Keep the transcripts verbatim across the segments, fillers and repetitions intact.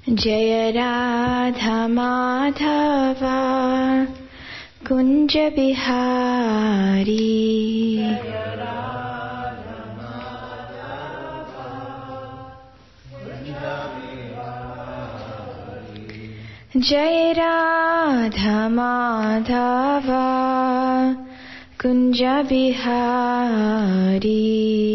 Jaya Radha Madhava Kunja Bihari Jaya Radha Madhava Kunja Bihari Jaya Radha Madhava Kunja Bihari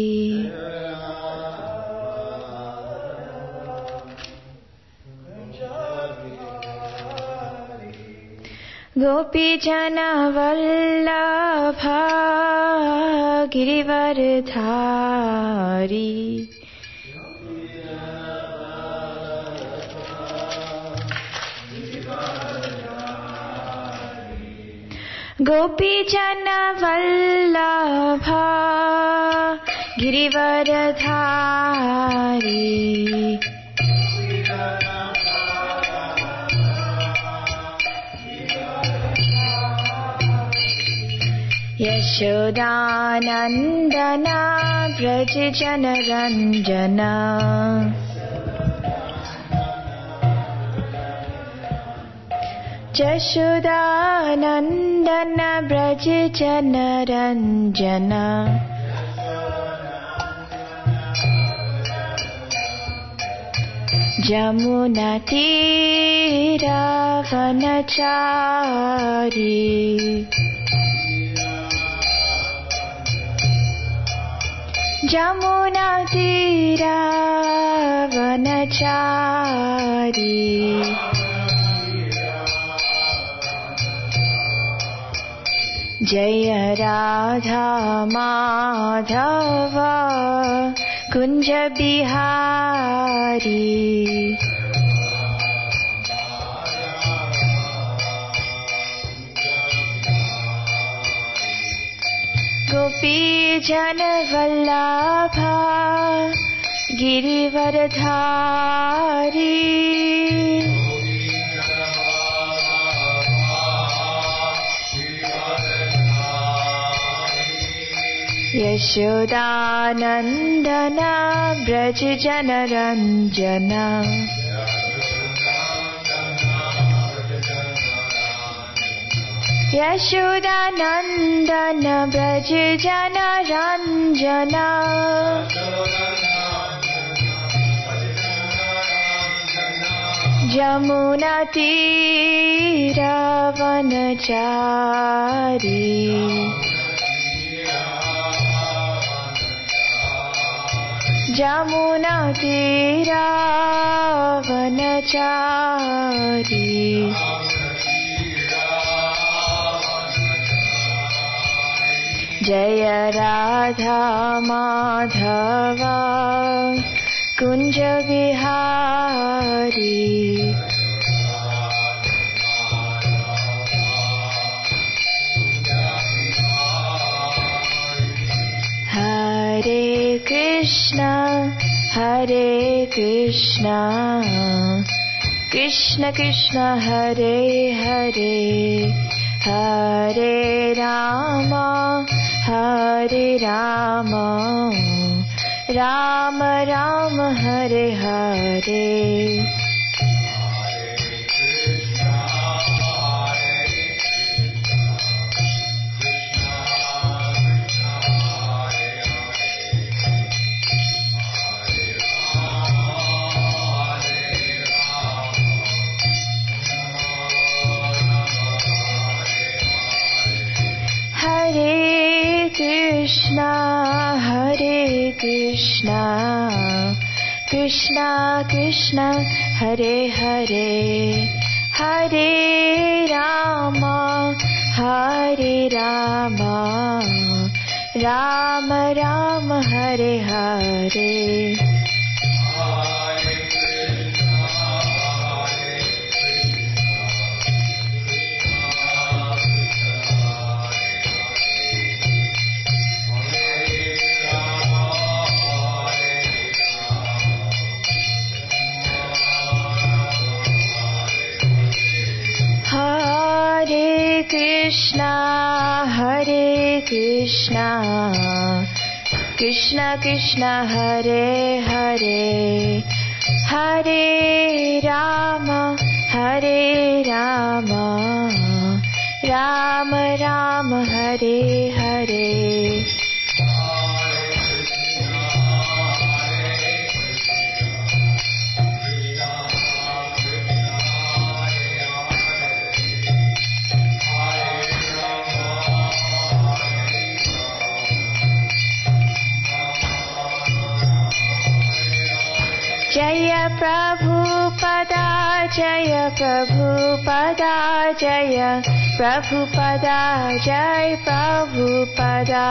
Gopi Jana Vallabha Girivardhari Gopi Jana Vallabha Girivardhari Yashodanandana Braj Jana Ranjana Yashodanandana Braj Jana Ranjana Jamuna Tira Vanachari Jamuna Tira Vanachari Jaya Radha Madhava Kunja Bihari Gopi Jana Vallabha Girivardhari Yashodanandana Braj Jana Ranjana Yashodanandana Braj Jana Ranjana Jamuna Tira Vanachari Jamuna Tira Vanachari Jaya Radha Madhava Kunja Bihari Hare Krishna Hare Krishna Krishna Krishna Hare Hare Hare Rama Hare Rama Rama Rama Hare Hare Hare Krishna, Hare Krishna, Krishna Krishna, Hare Hare, Hare Rama, Hare Rama, Rama Rama, Hare Hare. Hare Krishna, Hare Krishna, Krishna Krishna, Hare Hare, Hare Rama, Hare Rama, Rama Rama, Hare Hare. Jaya Prabhupada, Jaya Prabhupada, Jaya Prabhupada, Jaya Prabhupada.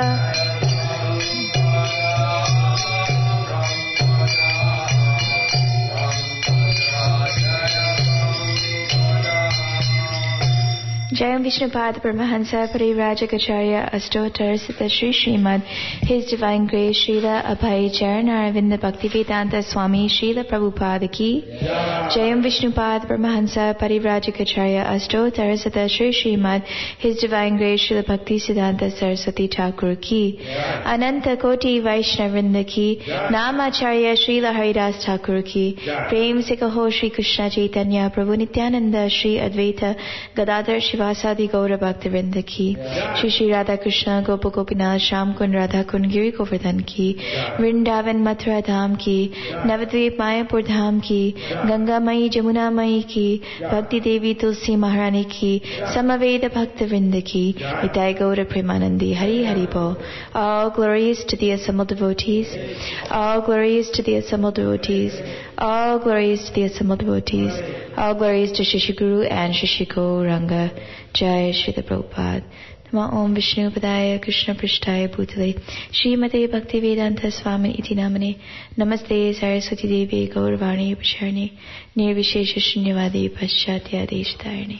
Jayam Vishnupad Paramahansa Parivrajacacharya Astotar Sita Shri Srimad His Divine Grace Srila Abhay Charan Aravinda Bhaktivedanta Swami Srila Prabhupada Ki Jayam Vishnupad Paramahansa Parivrajacacharya Astotar Sita Shri Srimad His Divine Grace Srila Bhakti Siddhanta Saraswati Thakur Ki Ananta Koti Vaishnavrinda Ki Namacharya Srila Haridas Thakur Ki Prem Se Kaho Shri Krishna Chaitanya Prabhu Nityananda Shri Advaita Gadadhar Shiva Vasadi Gaura Bhaktivinoda Ki Shri Shri Radha Krishna Gopa Gopinath Sham Kund Radha Kund Giri Govardhan Ki Vrindavan Mathura Dham Ki Navadvip Mayapur Dham Ki Ganga Mayi Jamuna Mayi Ki Bhakti Devi Tulsi Maharani Ki Samaveda Bhaktivinoda Ki Itai Gaura Premanandi Hari Hari Bo. All glories to the assembled devotees. All glories to the assembled devotees. All glories to the assembled devotees. All glories to Shri Guru and Shri Gauranga. Jai Srila Prabhupada. Nama Om Vishnu Padaya Krishna Prishtaya Bhutale Srimate Bhaktivedanta Swami Iti Namane Namaste Saraswati Devi Gauravani Pacharni Nirvishesha Shunyavadi Paschatya Deshtarni.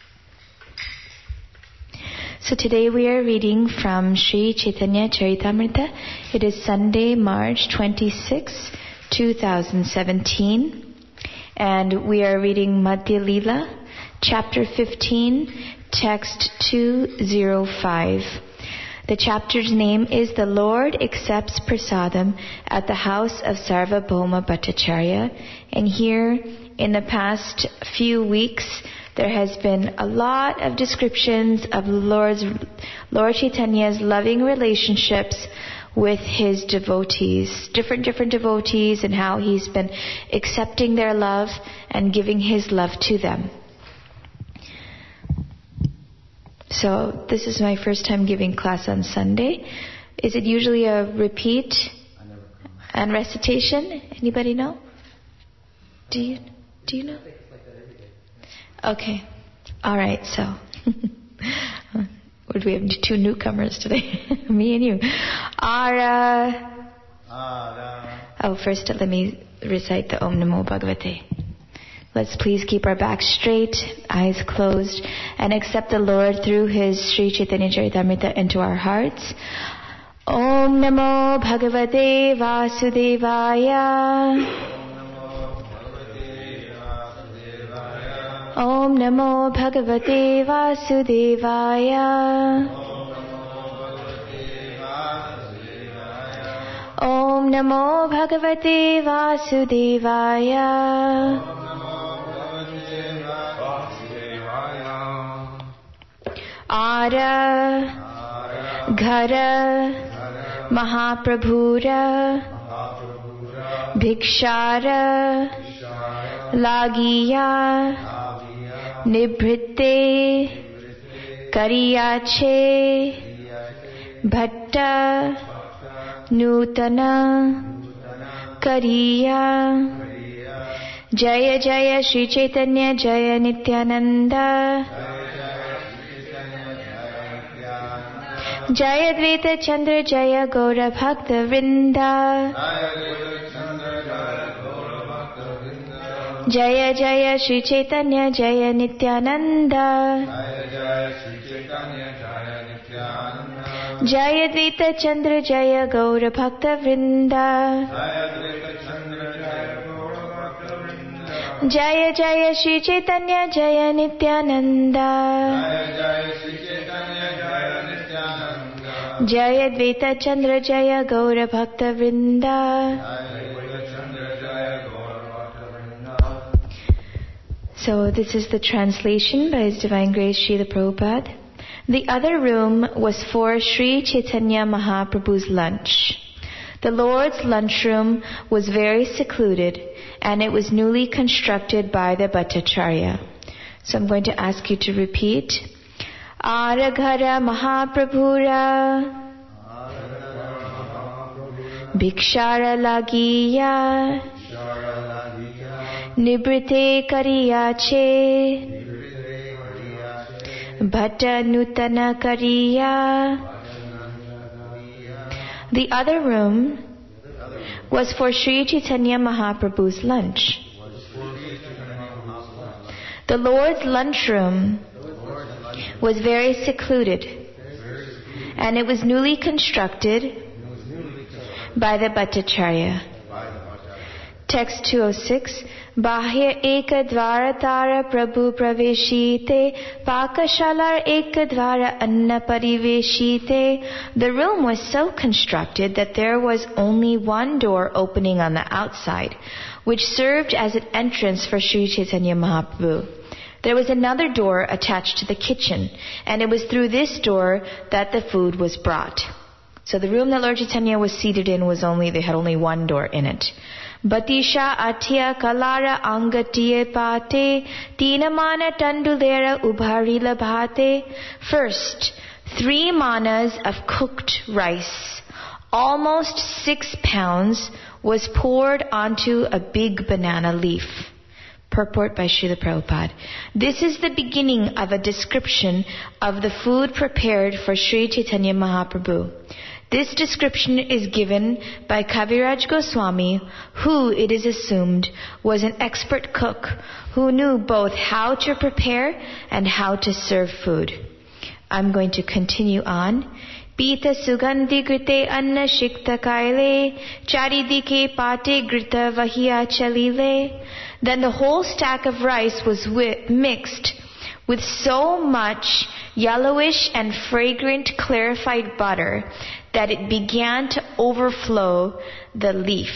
So today we are reading from Sri Chaitanya Charitamrita. It is Sunday, March twenty-sixth, twenty seventeen. And we are reading Madhya Leela, Chapter fifteen, Text two oh five. The chapter's name is The Lord Accepts Prasadam at the House of Sarvabhauma Bhattacharya. And here, in the past few weeks, there has been a lot of descriptions of Lord's, Lord Chaitanya's loving relationships with his devotees, different, different devotees, and how he's been accepting their love and giving his love to them. So this is my first time giving class on Sunday. Is it usually a repeat and recitation? Anybody know? Do you do you know? Okay. All right. So we have two newcomers today, me and you. Ara. Oh, first let me recite the Om Namo Bhagavate. Let's please keep our backs straight, eyes closed, and accept the Lord through His Sri Chaitanya Charitamrita into our hearts. Om Namo Bhagavate Vasudevaya. Om Namo Bhagavate Vasudevaya. Om Namo Bhagavate Vasudevaya. Ara Ghara Mahaprabhura Bhikshara Lagiya Nibhrite Kariyache Bhatta Nutana Kariya Jaya Jaya Shri Chaitanya Jaya Nityananda Jaya Dvaita Chandra Jaya Gaura Bhakta Vrinda Jaya Jaya Shri Chaitanya Jaya Nityananda Jaya Dvaita Chandra Jaya Gaura Bhakta Vrinda Jaya Jaya Shri Chaitanya Jaya Nityananda Jaya Dvaita Chandra Jaya Gaura Bhakta Vrinda. So this is the translation by His Divine Grace Srila Prabhupada. The other room was for Sri Chaitanya Mahaprabhu's lunch. The Lord's lunchroom was very secluded, and it was newly constructed by the Bhattacharya. So I'm going to ask you to repeat. Araghara Mahaprabhura Bhikshara Lagiya Nibrite Kariyache Bhatta Nutana Kariya. The other room was for Sri Chaitanya Mahaprabhu's lunch. The Lord's lunchroom was very secluded, and it was newly constructed by the Bhattacharya. Text two oh six. Bahya eka dvara tara prabhu praveshite pakashalar eka dvara anna pariveshite. The room was so constructed that there was only one door opening on the outside, which served as an entrance for Sri Chaitanya Mahaprabhu. There was another door attached to the kitchen, and it was through this door that the food was brought. So the room that Lord Chaitanya was seated in was only, they had only one door in it. Batisha atya kalara angatiye pate tinamana tandulera ubharila bhate. First, three manas of cooked rice, almost six pounds, was poured onto a big banana leaf. Purport by Srila Prabhupada. This is the beginning of a description of the food prepared for Sri Chaitanya Mahaprabhu. This description is given by Kaviraj Goswami, who, it is assumed, was an expert cook who knew both how to prepare and how to serve food. I'm going to continue on. Pita sugandhi grite anna shikta kaile, charidike pate grita vahia chalile. Then the whole stack of rice was wi- mixed with so much yellowish and fragrant clarified butter that it began to overflow the leaf.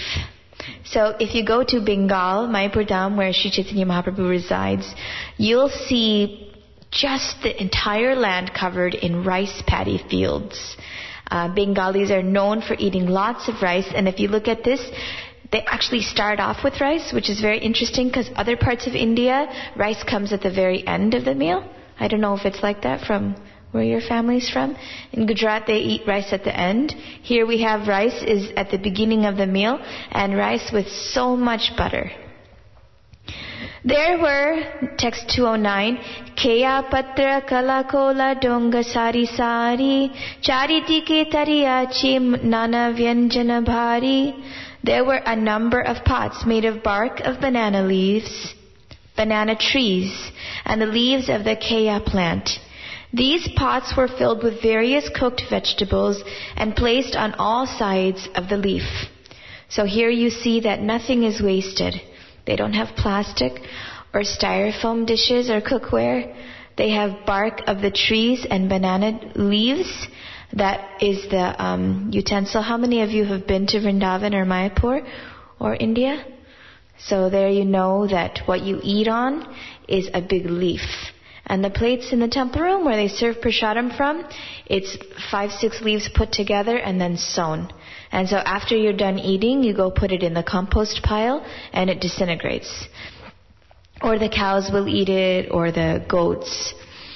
So if you go to Bengal, Mayapur, where Sri Chaitanya Mahaprabhu resides, you'll see just the entire land covered in rice paddy fields. Uh, Bengalis are known for eating lots of rice, and if you look at this, they actually start off with rice, which is very interesting because other parts of India, rice comes at the very end of the meal. I don't know if it's like that from where your family's from. In Gujarat, they eat rice at the end. Here we have rice is at the beginning of the meal, and rice with so much butter. There were, text two oh nine, Kaya patra kalakola donga sari sari, charitike tariyachi nana vyanjana bhari. There were a number of pots made of bark of banana leaves, banana trees, and the leaves of the kaya plant. These pots were filled with various cooked vegetables and placed on all sides of the leaf. So here you see that nothing is wasted. They don't have plastic or styrofoam dishes or cookware. They have bark of the trees and banana leaves. That is the um, utensil. How many of you have been to Vrindavan or Mayapur or India? So there you know that what you eat on is a big leaf. And the plates in the temple room where they serve prasadam from, it's five, six leaves put together and then sewn. And so after you're done eating, you go put it in the compost pile and it disintegrates. Or the cows will eat it, or the goats.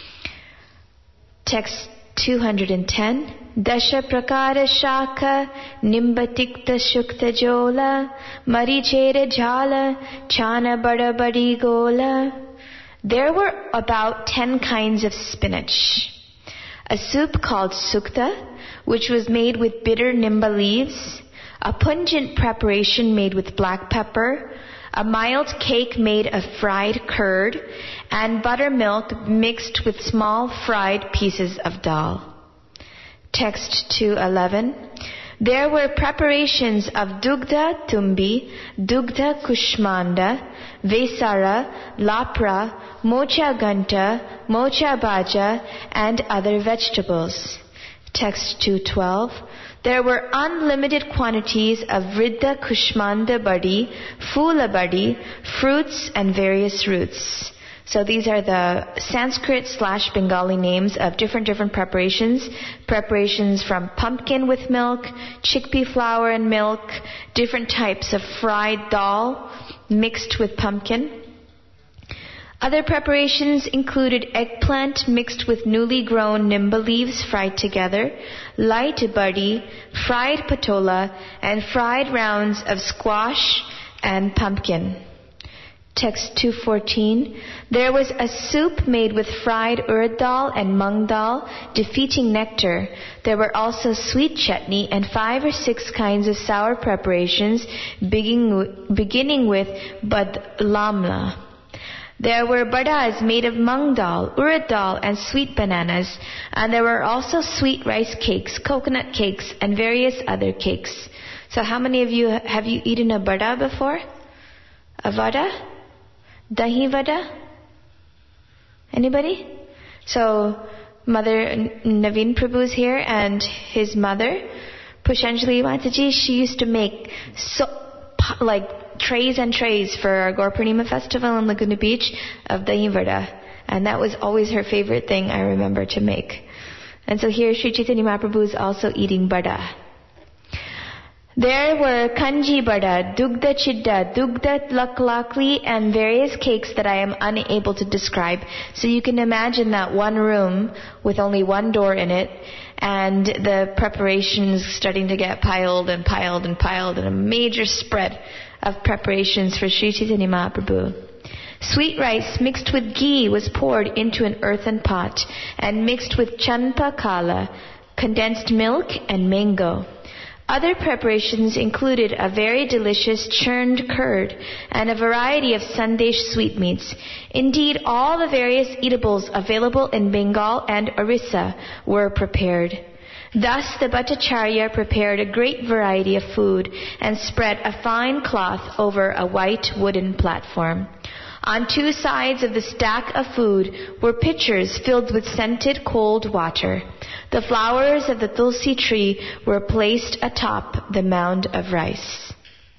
Text two hundred ten. Dasha prakara shaka nimbatikta shukta jola marichera jala chana bada badi gola. There were about ten kinds of spinach. A soup called sukta, which was made with bitter nimba leaves, a pungent preparation made with black pepper, a mild cake made of fried curd, and buttermilk mixed with small fried pieces of dal. Text two eleven. There were preparations of dugdha tumbi, dugdha kushmanda, vesara, lapra, mocha ganta, mocha bhaja, and other vegetables. Text two twelve. There were unlimited quantities of vridda kushmanda badi, fula badi, fruits and various roots. So these are the Sanskrit slash Bengali names of different different preparations. Preparations from pumpkin with milk, chickpea flour and milk, different types of fried dal mixed with pumpkin. Other preparations included eggplant mixed with newly grown nimba leaves fried together, light buddy, fried patola, and fried rounds of squash and pumpkin. Text two fourteen. There was a soup made with fried urad dal and mung dal, defeating nectar. There were also sweet chutney and five or six kinds of sour preparations, beginning, beginning with badlamla. There were badas made of mung dal, urad dal, and sweet bananas, and there were also sweet rice cakes, coconut cakes, and various other cakes. So how many of you, have you eaten a bada before? A vada? Dahi vada? Anybody? So Mother Naveen Prabhu is here, and his mother, Pushanjali Mataji, she used to make so, like, trays and trays for our Gaur Purnima festival in Laguna Beach of dahi vada. And that was always her favorite thing, I remember, to make. And so here Sri Chaitanya Mahaprabhu is also eating bada. There were kanji bada, dugda chidda, dugda laklakli, and various cakes that I am unable to describe. So you can imagine that one room with only one door in it, and the preparations starting to get piled and piled and piled, and a major spread of preparations for Sri Chaitanya Mahaprabhu. Sweet rice mixed with ghee was poured into an earthen pot and mixed with chanpa kala, condensed milk, and mango. Other preparations included a very delicious churned curd and a variety of sandesh sweetmeats. Indeed, all the various eatables available in Bengal and Orissa were prepared. Thus the Bhattacharya prepared a great variety of food and spread a fine cloth over a white wooden platform. On two sides of the stack of food were pitchers filled with scented cold water. The flowers of the tulsi tree were placed atop the mound of rice.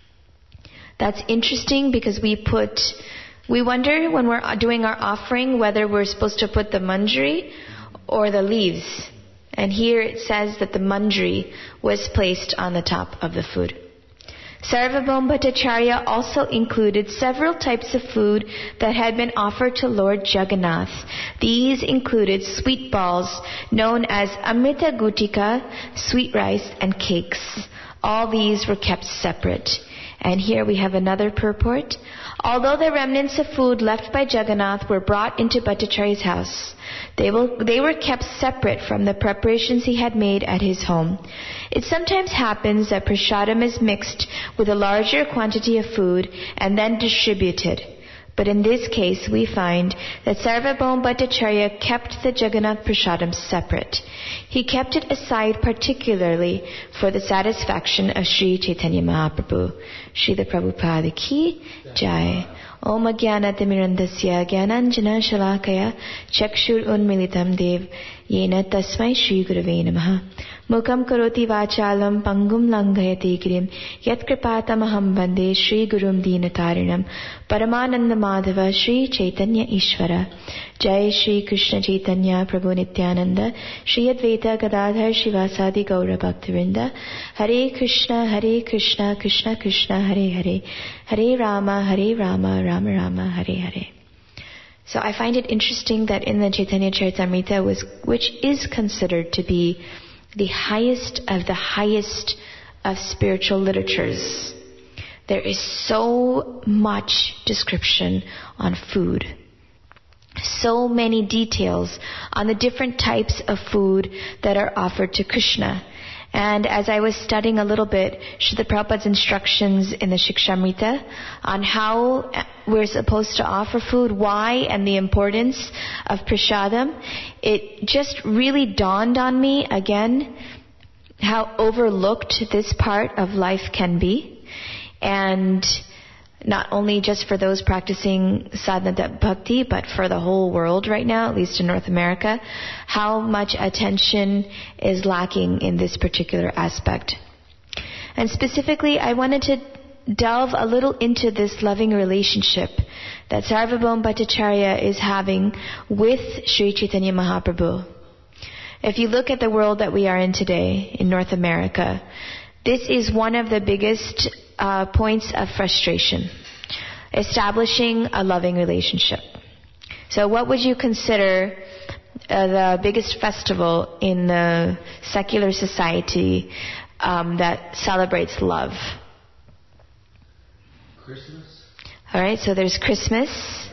That's interesting because we put, we wonder when we're doing our offering whether we're supposed to put the manjari or the leaves. And here it says that the manjari was placed on the top of the food. Sarvabhauma Bhattacharya also included several types of food that had been offered to Lord Jagannath. These included sweet balls known as Amrita Gutika, sweet rice, and cakes. All these were kept separate. And here we have another purport. Although the remnants of food left by Jagannath were brought into Bhattacharya's house, they, will, they were kept separate from the preparations he had made at his home. It sometimes happens that prasadam is mixed with a larger quantity of food and then distributed. But in this case, we find that Sarvabhauma Bhattacharya kept the Jagannath prasadam separate. He kept it aside particularly for the satisfaction of Sri Chaitanya Mahaprabhu. Srila Prabhupada ki jai. Om Ajnanatirmirandasya Jnananjana Shalakaya Chakshur Unmilitam Dev Yena Tasmai Shri Gurave Namaha. Mukam Karoti Vachalam Pangum Langhayati Girim Yat Kripatamaham Bande Shri Gurum Dinatarinam Paramananda Madhava Shri Chaitanya Ishvara. Jai Shri Krishna Chaitanya Prabhu Nityananda Shri Advaita Gadadhar Shivasadi Gaura Bhaktivinda. Hare Krishna Hare Krishna Krishna Krishna Hare Hare Hare Rama Hare Rama Rama Rama Hare Hare. So I find it interesting that in the Chaitanya Charitamrita, was, which is considered to be the highest of the highest of spiritual literatures, there is so much description on food. So many details on the different types of food that are offered to Krishna. And as I was studying a little bit, Srila Prabhupada's instructions in the Shikshamrita on how we're supposed to offer food, why, and the importance of prasadam, it just really dawned on me again how overlooked this part of life can be. And not only just for those practicing sadhana bhakti, but for the whole world right now, at least in North America, how much attention is lacking in this particular aspect. And specifically, I wanted to delve a little into this loving relationship that Sarvabhauma Bhattacharya is having with Sri Chaitanya Mahaprabhu. If you look at the world that we are in today, in North America, this is one of the biggest uh, points of frustration. Establishing a loving relationship. So what would you consider uh, the biggest festival in the secular society um, that celebrates love? Christmas. All right, so there's Christmas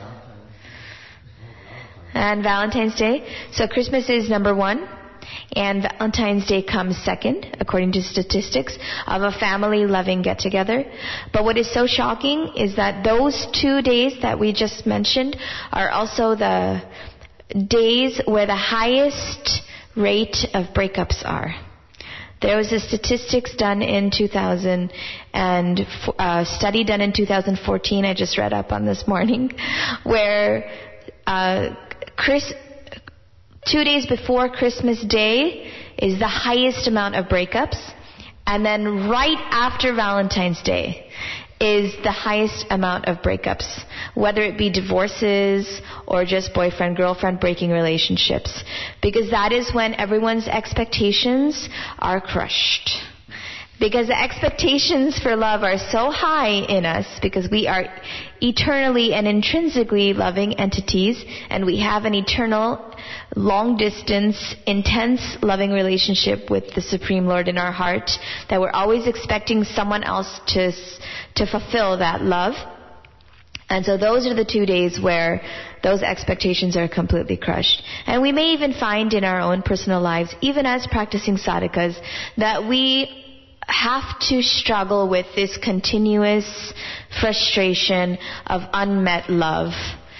and Valentine's Day. So Christmas is number one, and Valentine's Day comes second, according to statistics, of a family loving get-together. But what is so shocking is that those two days that we just mentioned are also the days where the highest rate of breakups are. There was a statistics done in two thousand and a uh, study done in two thousand fourteen. I just read up on this morning, where uh, Chris, two days before Christmas Day is the highest amount of breakups, and then right after Valentine's Day is the highest amount of breakups, whether it be divorces or just boyfriend-girlfriend breaking relationships, because that is when everyone's expectations are crushed. Because the expectations for love are so high in us, because we are eternally and intrinsically loving entities, and we have an eternal, long-distance, intense, loving relationship with the Supreme Lord in our heart, that we're always expecting someone else to to fulfill that love. And so those are the two days where those expectations are completely crushed. And we may even find in our own personal lives, even as practicing sadhakas, that we have to struggle with this continuous frustration of unmet love.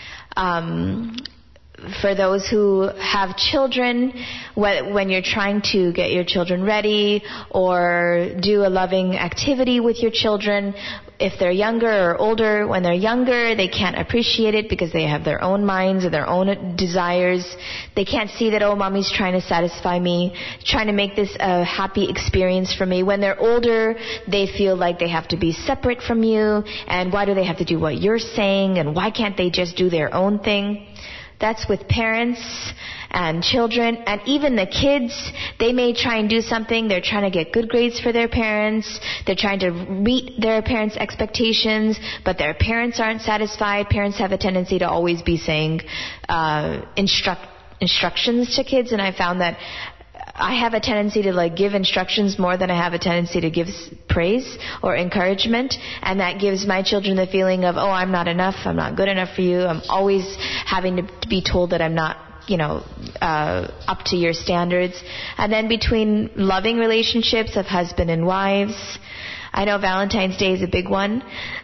Um, for those who have children, when you're trying to get your children ready or do a loving activity with your children, if they're younger or older, when they're younger, they can't appreciate it because they have their own minds and their own desires. They can't see that, oh, mommy's trying to satisfy me, trying to make this a happy experience for me. When they're older, they feel like they have to be separate from you, and why do they have to do what you're saying, and why can't they just do their own thing? That's with parents and children, and even the kids. They may try and do something. They're trying to get good grades for their parents. They're trying to meet their parents' expectations, but their parents aren't satisfied. Parents have a tendency to always be saying uh, instruct instructions to kids, and I found that I have a tendency to like give instructions more than I have a tendency to give praise or encouragement, and that gives my children the feeling of, oh, I'm not enough, I'm not good enough for you. I'm always having to be told that I'm not, you know, uh, up to your standards. And then between loving relationships of husband and wives, I know Valentine's Day is a big one.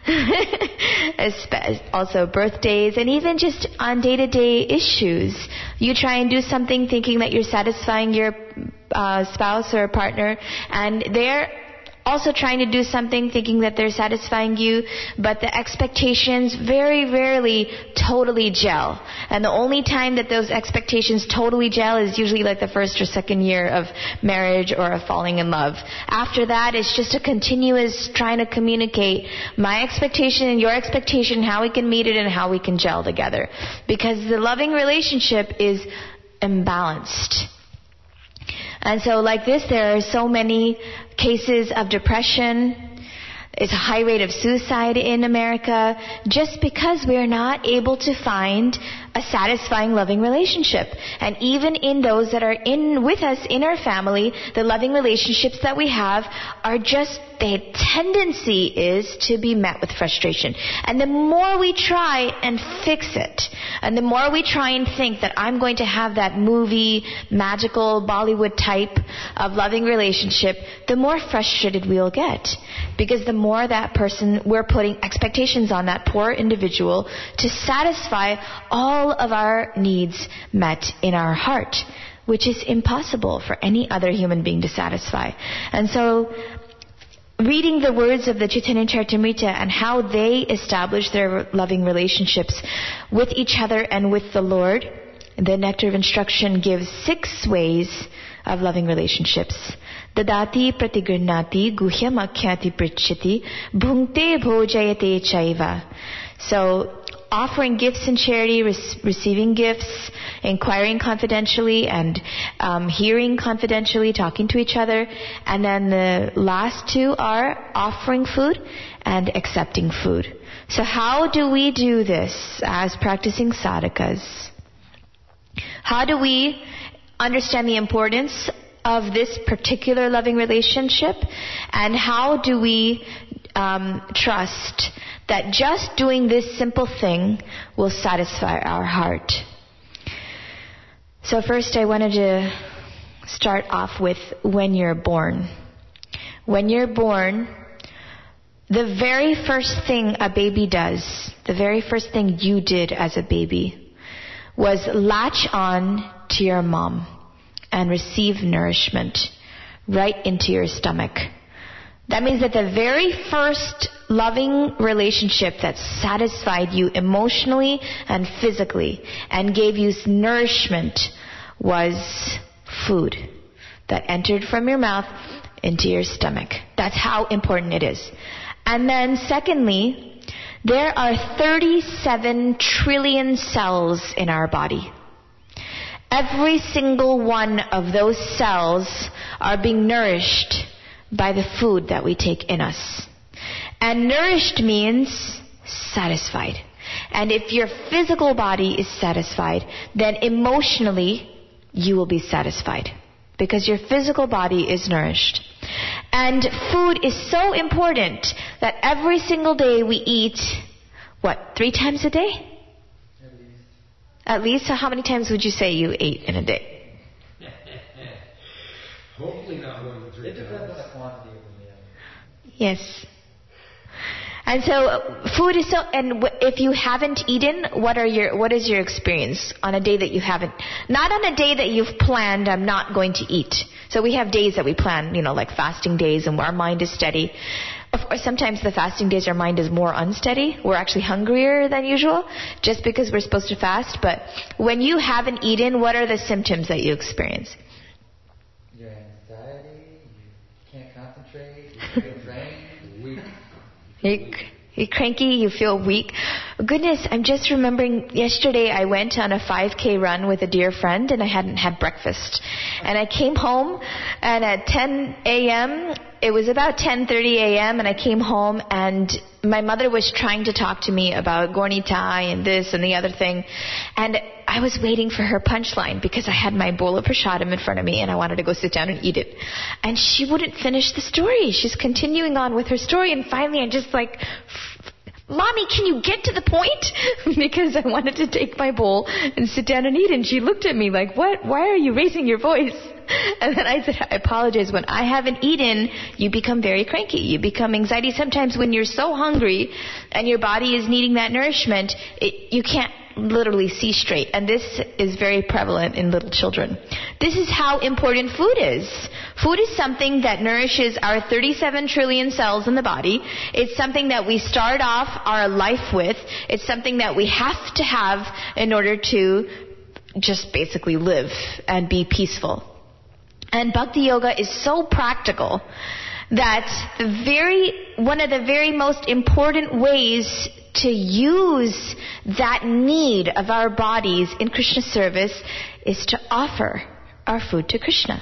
Also birthdays, and even just on day-to-day issues. You try and do something thinking that you're satisfying your uh, spouse or partner, and they're also trying to do something thinking that they're satisfying you, but the expectations very rarely totally gel. And the only time that those expectations totally gel is usually like the first or second year of marriage or of falling in love. After that, it's just a continuous trying to communicate my expectation and your expectation, how we can meet it and how we can gel together. Because the loving relationship is imbalanced. And so like this, there are so many cases of depression. It's a high rate of suicide in America just because we are not able to find a satisfying, loving relationship. And even in those that are in with us in our family, the loving relationships that we have are just, the tendency is to be met with frustration. And the more we try and fix it, and the more we try and think that I'm going to have that movie, magical Bollywood type of loving relationship, the more frustrated we'll get. Because the more that person, we're putting expectations on that poor individual to satisfy all of our needs met in our heart, which is impossible for any other human being to satisfy. And so, reading the words of the Chaitanya Charitamrita and how they establish their loving relationships with each other and with the Lord, the Nectar of Instruction gives six ways of loving relationships. Dadati pratigrinati guhyam akhyati pritchati bhungte bhojayate chaiva. So offering gifts in charity, re- receiving gifts, inquiring confidentially, and um, hearing confidentially, talking to each other. And then the last two are offering food and accepting food. So how do we do this as practicing sadhakas? How do we understand the importance of this particular loving relationship? And how do we um, trust that just doing this simple thing will satisfy our heart? So first I wanted to start off with when you're born. When you're born, the very first thing a baby does, the very first thing you did as a baby, was latch on to your mom and receive nourishment right into your stomach. That means that the very first loving relationship that satisfied you emotionally and physically and gave you nourishment was food that entered from your mouth into your stomach. That's how important it is. And then secondly, there are thirty-seven trillion cells in our body. Every single one of those cells are being nourished by the food that we take in us. And nourished means satisfied. And if your physical body is satisfied, then emotionally you will be satisfied, because your physical body is nourished. And food is so important that every single day we eat, what, three times a day? At least. At least? So how many times would you say you ate in a day? Hopefully not more than three It times. depends on the quantity of the meal. Yes. And so food is so, and w- if you haven't eaten, what are your, what is your experience on a day that you haven't, not on a day that you've planned, I'm not going to eat. So we have days that we plan, you know, like fasting days, and our mind is steady. Of course, sometimes the fasting days our mind is more unsteady. We're actually hungrier than usual just because we're supposed to fast. But when you haven't eaten, what are the symptoms that you experience? Your anxiety, you can't concentrate, you feel drained. Weak. You, you're cranky, you feel weak. Goodness, I'm just remembering yesterday I went on a five K run with a dear friend and I hadn't had breakfast. And I came home and at ten a.m., it was about ten thirty a.m. and I came home and my mother was trying to talk to me about Gornitai and this and the other thing. And I was waiting for her punchline because I had my bowl of prasadam in front of me and I wanted to go sit down and eat it. And she wouldn't finish the story. She's continuing on with her story, and finally I'm just like, Mommy, can you get to the point? Because I wanted to take my bowl and sit down and eat. And she looked at me like, what? Why are you raising your voice? And then I said, I apologize. When I haven't eaten, you become very cranky. You become anxiety. Sometimes when you're so hungry and your body is needing that nourishment, it, you can't literally see straight. And this is very prevalent in little children. This is how important food is. Food is something that nourishes our thirty-seven trillion cells in the body. It's something that we start off our life with. It's something that we have to have in order to just basically live and be peaceful. And Bhakti Yoga is so practical that the very, one of the very most important ways to use that need of our bodies in Krishna service is to offer our food to Krishna.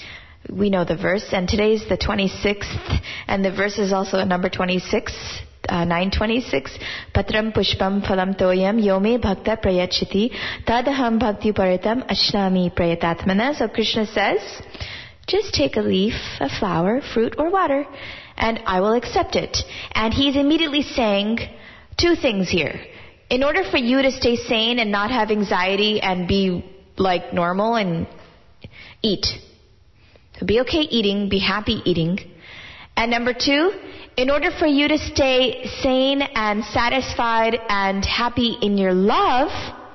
We know the verse, and today's the twenty-sixth, and the verse is also number twenty-six, uh, nine twenty-six. Patram pushpam phalam toyam yome bhakta prayachiti tadaham bhakti paritam ashnami prayatatmana. So Krishna says, just take a leaf, a flower, fruit, or water, and I will accept it. And he's immediately saying two things here. In order for you to stay sane and not have anxiety and be like normal, and eat. So be okay eating, be happy eating. And number two, in order for you to stay sane and satisfied and happy in your love,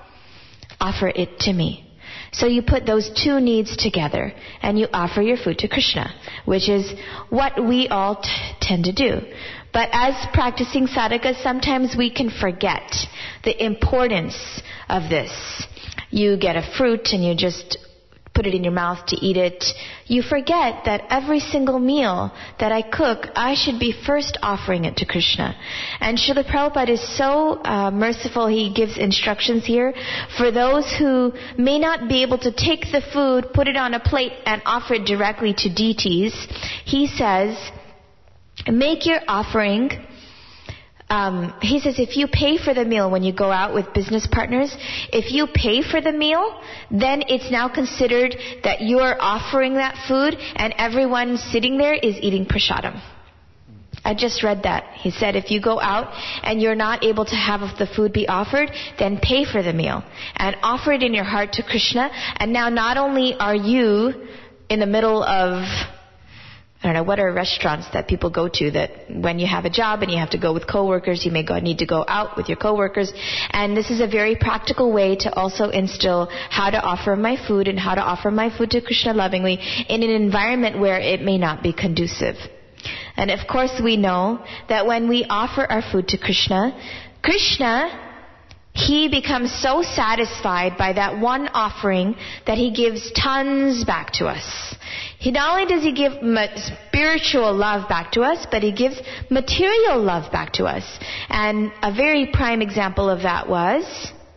offer it to me. So you put those two needs together and you offer your food to Krishna, which is what we all t- tend to do. But as practicing sadhakas, sometimes we can forget the importance of this. You get a fruit and you just put it in your mouth to eat it. You forget that every single meal that I cook, I should be first offering it to Krishna. And Srila Prabhupada is so uh, merciful. He gives instructions here for those who may not be able to take the food, put it on a plate, and offer it directly to deities. He says, make your offering. Um, he says if you pay for the meal when you go out with business partners, if you pay for the meal, then it's now considered that you are offering that food and everyone sitting there is eating prasadam. I just read that. He said if you go out and you're not able to have the food be offered, then pay for the meal and offer it in your heart to Krishna. And now not only are you in the middle of, I don't know, what are restaurants that people go to that when you have a job and you have to go with coworkers, you may go, need to go out with your coworkers. And this is a very practical way to also instill how to offer my food and how to offer my food to Krishna lovingly in an environment where it may not be conducive. And of course we know that when we offer our food to Krishna, Krishna, he becomes so satisfied by that one offering that he gives tons back to us. He not only does he give spiritual love back to us, but he gives material love back to us. And a very prime example of that was,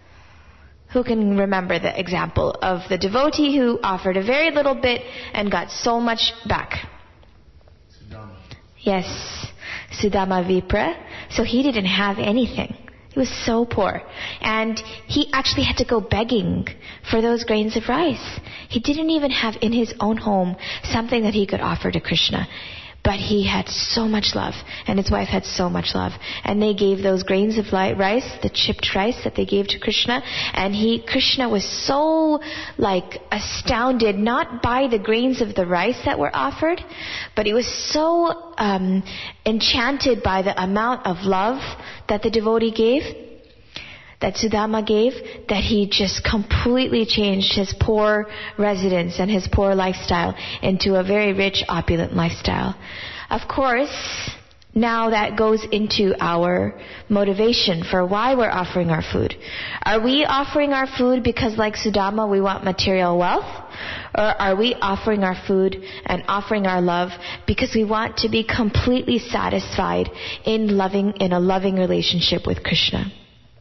who can remember the example of the devotee who offered a very little bit and got so much back? Sudama. Yes, Sudama Vipra. So he didn't have anything. He was so poor. And he actually had to go begging for those grains of rice. He didn't even have in his own home something that he could offer to Krishna. But he had so much love, and his wife had so much love. And they gave those grains of rice, the chipped rice that they gave to Krishna. And he, Krishna was so, like, astounded, not by the grains of the rice that were offered, but he was so um, enchanted by the amount of love that the devotee gave, that Sudama gave, that he just completely changed his poor residence and his poor lifestyle into a very rich, opulent lifestyle. Of course, now that goes into our motivation for why we're offering our food. Are we offering our food because, like Sudama, we want material wealth? Or are we offering our food and offering our love because we want to be completely satisfied in loving, in a loving relationship with Krishna?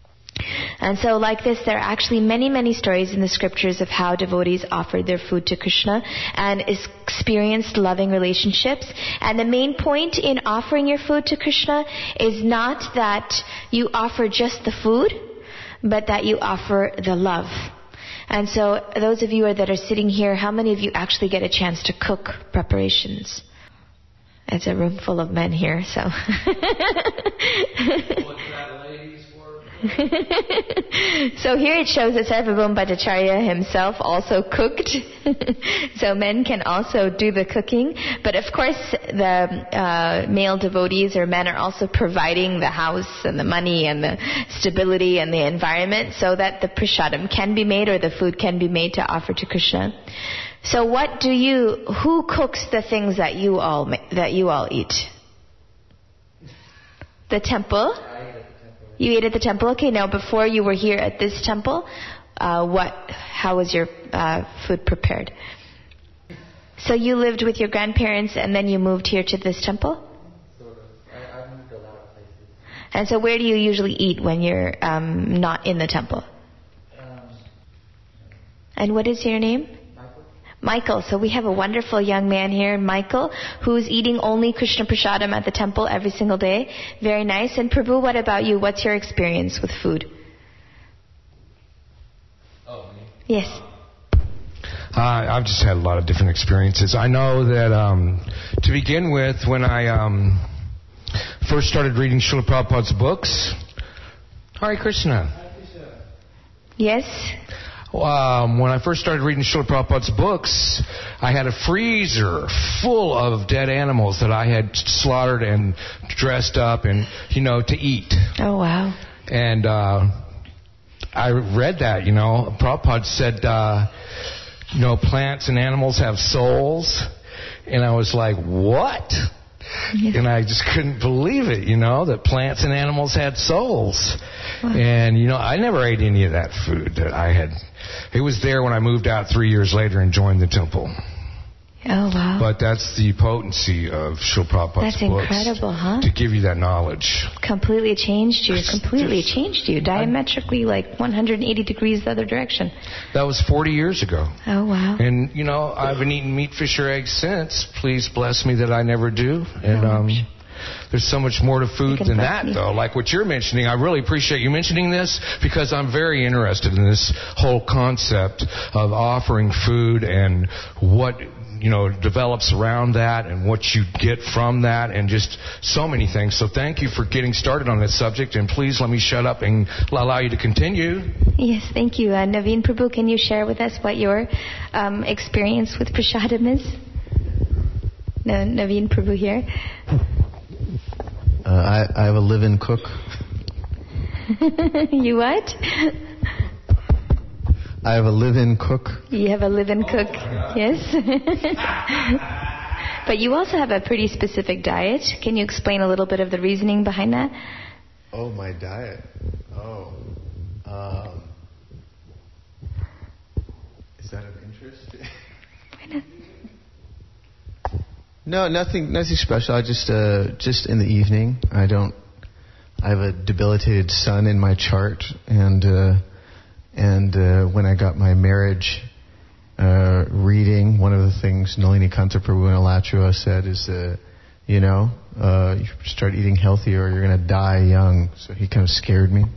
And so like this, there are actually many, many stories in the scriptures of how devotees offered their food to Krishna and experienced loving relationships. And the main point in offering your food to Krishna is not that you offer just the food, but that you offer the love. And so those of you that are sitting here, how many of you actually get a chance to cook preparations? It's a room full of men here, so... What's that, ladies? So here it shows that Sarvabhauma Bhattacharya himself also cooked. So men can also do the cooking. But of course the uh, male devotees or men are also providing the house and the money and the stability and the environment so that the prasadam can be made or the food can be made to offer to Krishna. So what do you, who cooks the things that you all, that you all eat? The temple? You ate at the temple? Okay, now before you were here at this temple, uh, what, how was your uh, food prepared? So you lived with your grandparents and then you moved here to this temple? Sort of. I, I've moved a lot of places. And so where do you usually eat when you're um, not in the temple? Um, And what is your name? Michael? Michael. So we have a wonderful young man here, Michael, who's eating only Krishna Prasadam at the temple every single day. Very nice. And Prabhu, what about you? What's your experience with food? Oh, me? Yes. Uh, I've just had a lot of different experiences. I know that um, to begin with, when I um, first started reading Srila Prabhupada's books, Hare Krishna. Yes? Um, when I first started reading Srila Prabhupada's books, I had a freezer full of dead animals that I had slaughtered and dressed up and, you know, to eat. Oh, wow. And uh, I read that, you know. Prabhupada said, uh, you know, plants and animals have souls. And I was like, what? Yes. And I just couldn't believe it, you know, that plants and animals had souls. Wow. And, you know, I never ate any of that food that I had. It was there when I moved out three years later and joined the temple. Oh, wow. But that's the potency of Srila Prabhupada's That's books. incredible, huh? To give you that knowledge. Completely changed you. Completely changed you. Diametrically, like one hundred eighty degrees the other direction. That was forty years ago. Oh, wow. And, you know, I've been eating meat, fish, or eggs since. Please bless me that I never do. And Oh, um, there's so much more to food can than bless that, me. though. Like what you're mentioning, I really appreciate you mentioning this because I'm very interested in this whole concept of offering food and what, you know, develops around that and what you get from that and just so many things. So thank you for getting started on this subject, and please let me shut up and allow you to continue. Yes, thank you. Uh, Naveen Prabhu, can you share with us what your um, experience with prasadam is? No, Naveen Prabhu here. Uh, I, I have a live-in cook. You what? I have a live-in cook. You have a live-in cook, yes? But you also have a pretty specific diet. Can you explain a little bit of the reasoning behind that? Oh, my diet. Oh. Um, is that of interest? No, nothing, nothing special. I just, uh, just in the evening. I don't. I have a debilitated sun in my chart, and uh, and uh, when I got my marriage uh, reading, one of the things Nalini Kanta Prabhu and Alachua said is, uh, you know, uh, you start eating healthy or you're going to die young. So he kind of scared me.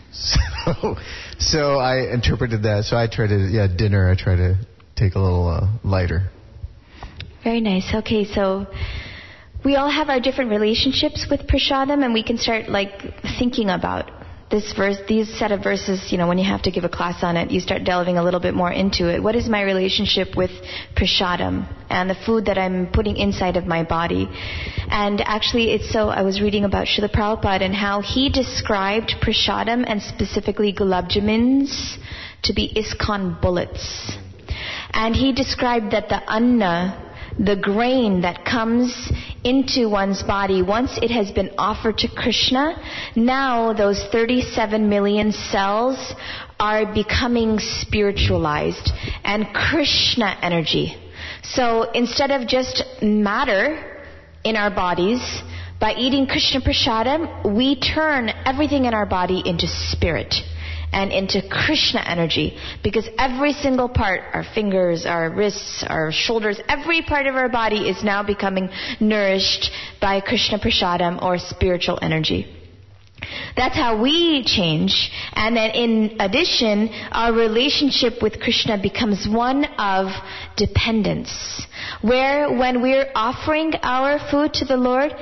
So, so I interpreted that. So I try to, yeah, dinner. I try to take a little uh, lighter. Very nice. Okay, so we all have our different relationships with prasadam, and we can start like thinking about this verse, these set of verses. You know, when you have to give a class on it, you start delving a little bit more into it. What is my relationship with prasadam and the food that I'm putting inside of my body? And actually, it's so. I was reading about Srila Prabhupada and how he described prasadam and specifically gulab jamins to be ISKCON bullets, and he described that the anna, the grain that comes into one's body, once it has been offered to Krishna, now those thirty-seven million cells are becoming spiritualized and Krishna energy. So instead of just matter in our bodies, by eating Krishna prasadam, we turn everything in our body into spirit and into Krishna energy, because every single part, our fingers, our wrists, our shoulders, every part of our body is now becoming nourished by Krishna prasadam or spiritual energy. That's how we change. And then in addition, our relationship with Krishna becomes one of dependence, where when we're offering our food to the Lord,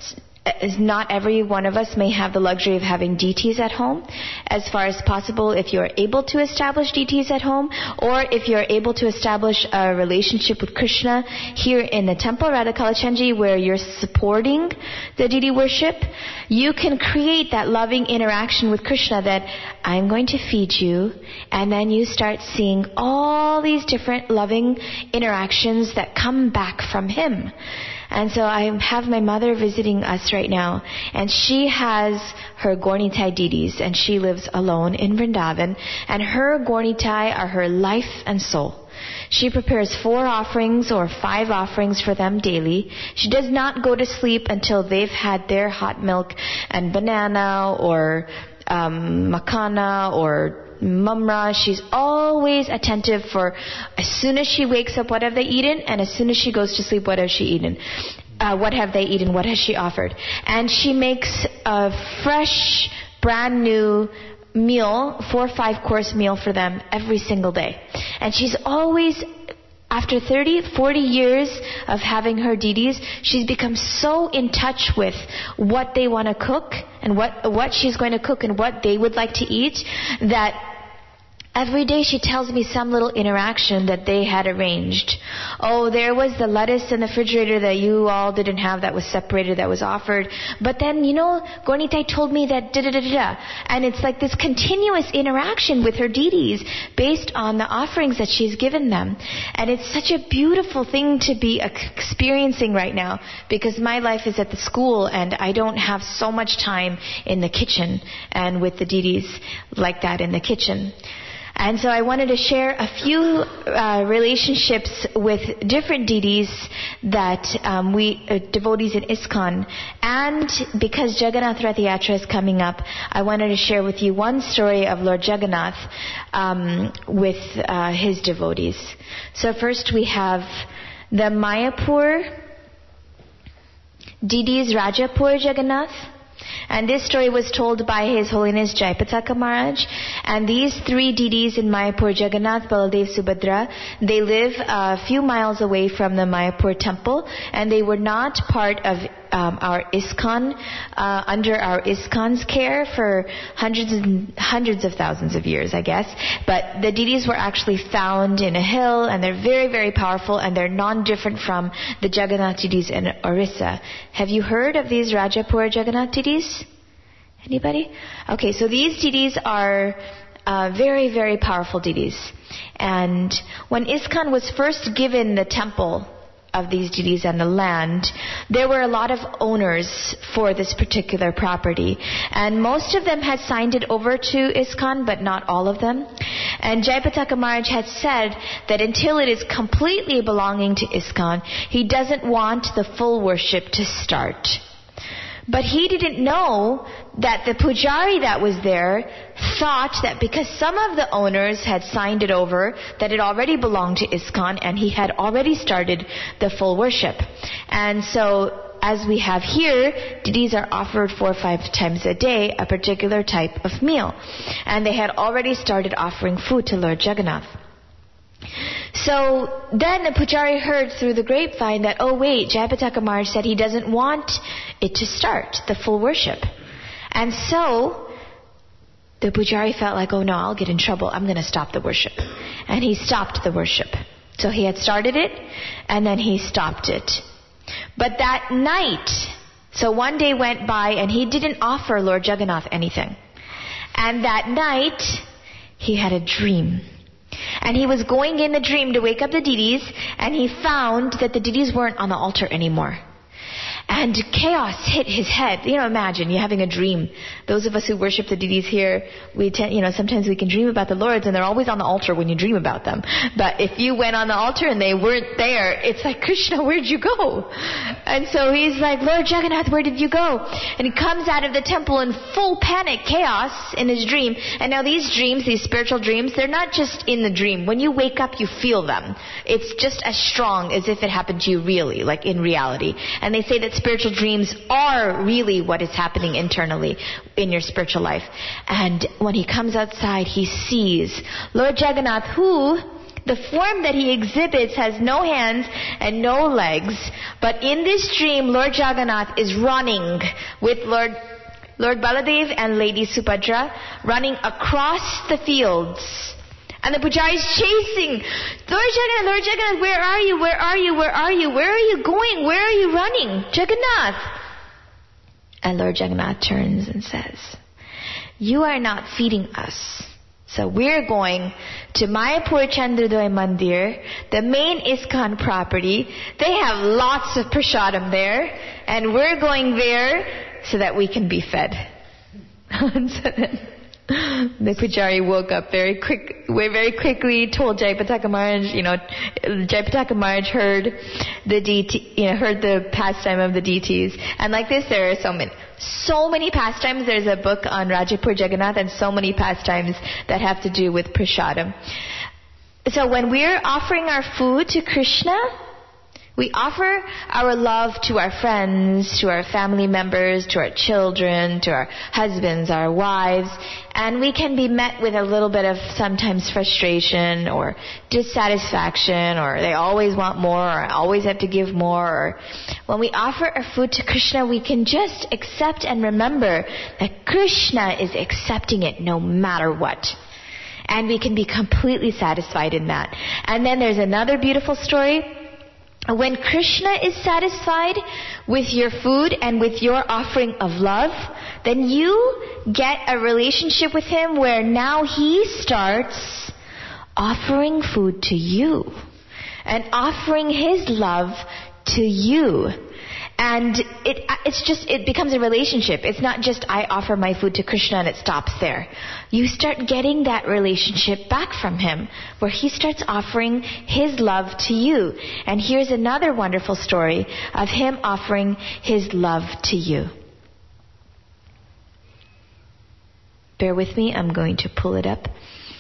is not every one of us may have the luxury of having deities at home. As far as possible, if you're able to establish deities at home, or if you're able to establish a relationship with Krishna here in the temple, Radha Kalachandji, where you're supporting the deity worship, you can create that loving interaction with Krishna that I'm going to feed you, and then you start seeing all these different loving interactions that come back from him. And so I have my mother visiting us right now, and she has her Gornitai deities, and she lives alone in Vrindavan, and her Gornitai are her life and soul. She prepares four offerings or five offerings for them daily. She does not go to sleep until they've had their hot milk and banana or um, makana or Mumra. She's always attentive for as soon as she wakes up, what have they eaten? And as soon as she goes to sleep, what has she eaten? Uh, what have they eaten? What has she offered? And she makes a fresh, brand new meal, four or five course meal for them every single day. And she's always, after thirty, forty years of having her deities, she's become so in touch with what they want to cook and what what she's going to cook and what they would like to eat, that every day she tells me some little interaction that they had arranged. Oh, there was the lettuce in the refrigerator that you all didn't have, that was separated, that was offered. But then, you know, Gornitai told me that da-da-da-da-da. And it's like this continuous interaction with her deities based on the offerings that she's given them. And it's such a beautiful thing to be experiencing right now, because my life is at the school and I don't have so much time in the kitchen and with the deities like that in the kitchen. And so I wanted to share a few uh, relationships with different deities that um, we, uh, devotees in ISKCON. And because Jagannath Rath Yatra is coming up, I wanted to share with you one story of Lord Jagannath um, with uh, his devotees. So first we have the Mayapur deities, Rajapur Jagannath. And this story was told by His Holiness Jayapataka Maharaj. And these three deities in Mayapur, Jagannath, Baladev, Subhadra, they live a few miles away from the Mayapur temple, and they were not part of um, our ISKCON, uh, under our ISKCON's care for hundreds and hundreds of thousands of years, I guess. But the deities were actually found in a hill, and they're very, very powerful, and they're non-different from the Jagannath deities in Orissa. Have you heard of these Rajapur Jagannath deities? Anybody? Okay, so these deities are uh, very, very powerful deities. And when ISKCON was first given the temple of these deities and the land, there were a lot of owners for this particular property. And most of them had signed it over to ISKCON, but not all of them. And Jayapataka Maharaj had said that until it is completely belonging to ISKCON, he doesn't want the full worship to start. But he didn't know that the pujari that was there thought that because some of the owners had signed it over, that it already belonged to ISKCON, and he had already started the full worship. And so, as we have here, deities are offered four or five times a day a particular type of meal. And they had already started offering food to Lord Jagannath. So then the pujari heard through the grapevine that, oh wait, Jayapataka Maharaj said he doesn't want it to start, the full worship. And so the pujari felt like, oh no, I'll get in trouble. I'm going to stop the worship. And he stopped the worship. So he had started it, and then he stopped it. But that night, so one day went by, and he didn't offer Lord Jagannath anything. And that night, he had a dream. And he was going in the dream to wake up the deities, and he found that the deities weren't on the altar anymore. And chaos hit his head. You know, imagine you having a dream. Those of us who worship the deities here, we tend, you know, sometimes we can dream about the lords, and they're always on the altar when you dream about them. But if you went on the altar and they weren't there, it's like, Krishna, where'd you go? And so he's like, Lord Jagannath, where did you go? And he comes out of the temple in full panic, chaos in his dream. And now these dreams, these spiritual dreams, they're not just in the dream. When you wake up, you feel them. It's just as strong as if it happened to you really, like in reality. And they say that spiritual dreams are really what is happening internally in your spiritual life. And when he comes outside, he sees Lord Jagannath, who, the form that he exhibits has no hands and no legs. But in this dream, Lord Jagannath is running with Lord Lord Baladev and Lady Subhadra, running across the fields. And the pujari is chasing. Lord Jagannath, Lord Jagannath, where are you? Where are you? Where are you? Where are you going? Where are you running? Jagannath. And Lord Jagannath turns and says, you are not feeding us. So we're going to Mayapur Chandradoy Mandir, the main ISKCON property. They have lots of prasadam there. And we're going there so that we can be fed. And so then the pujari woke up very quick, very quickly, told Jayapataka Maharaj, you know, Jayapataka Maharaj heard the deity, you know, heard the pastime of the deities. And like this, there are so many, so many pastimes. There's a book on Rajapur Jagannath, and so many pastimes that have to do with prasadam. So when we're offering our food to Krishna, we offer our love to our friends, to our family members, to our children, to our husbands, our wives, and we can be met with a little bit of sometimes frustration or dissatisfaction, or they always want more, or I always have to give more. Or when we offer our food to Krishna, we can just accept and remember that Krishna is accepting it no matter what. And we can be completely satisfied in that. And then there's another beautiful story. When Krishna is satisfied with your food and with your offering of love, then you get a relationship with him where now he starts offering food to you and offering his love to you. And it, it's just, it becomes a relationship. It's not just I offer my food to Krishna and it stops there. You start getting that relationship back from him, where he starts offering his love to you. And here's another wonderful story of him offering his love to you. Bear with me, I'm going to pull it up.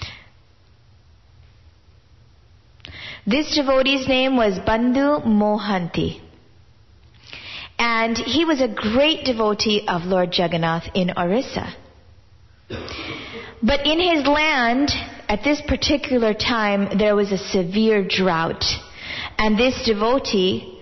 This devotee's name was Bandhu Mohanty. And he was a great devotee of Lord Jagannath in Orissa. But in his land, at this particular time, there was a severe drought. And this devotee